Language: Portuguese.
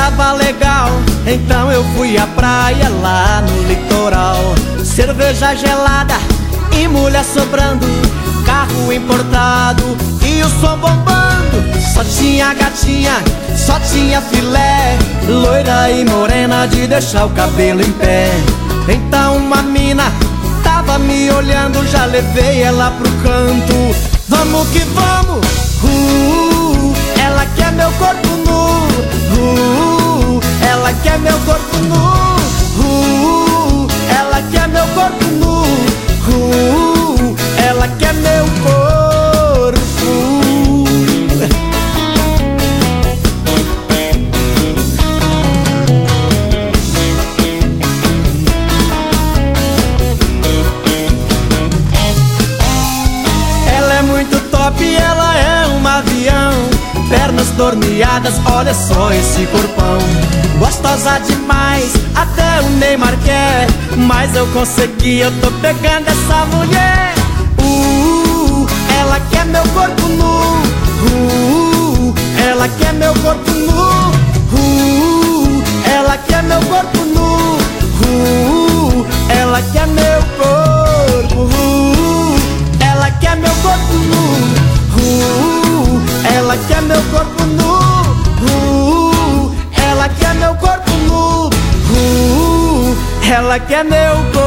tava legal, então eu fui à praia lá no litoral. Cerveja gelada e mulher sobrando, carro importado e o som bombando. Só tinha gatinha, só tinha filé, loira e morena de deixar o cabelo em pé. Então uma mina tava me olhando, já levei ela pro canto. Vamos que vamos! Ela quer meu corpo nu. Ela quer meu corpo nu. Ela quer meu corpo nu. Ela quer meu corpo. Ela é muito top, ela é um avião, pernas torneadas, olha só esse corpão. Gostosa demais, até o Neymar quer, mas eu consegui, eu tô pegando essa mulher. Ela quer meu corpo nu. Ela quer meu corpo nu. Ela quer meu corpo nu. Ela quer meu corpo. Ela quer meu corpo nu. Ela quer meu corpo nu. Ela quer meu corpo nu. Ela quer meu corpo.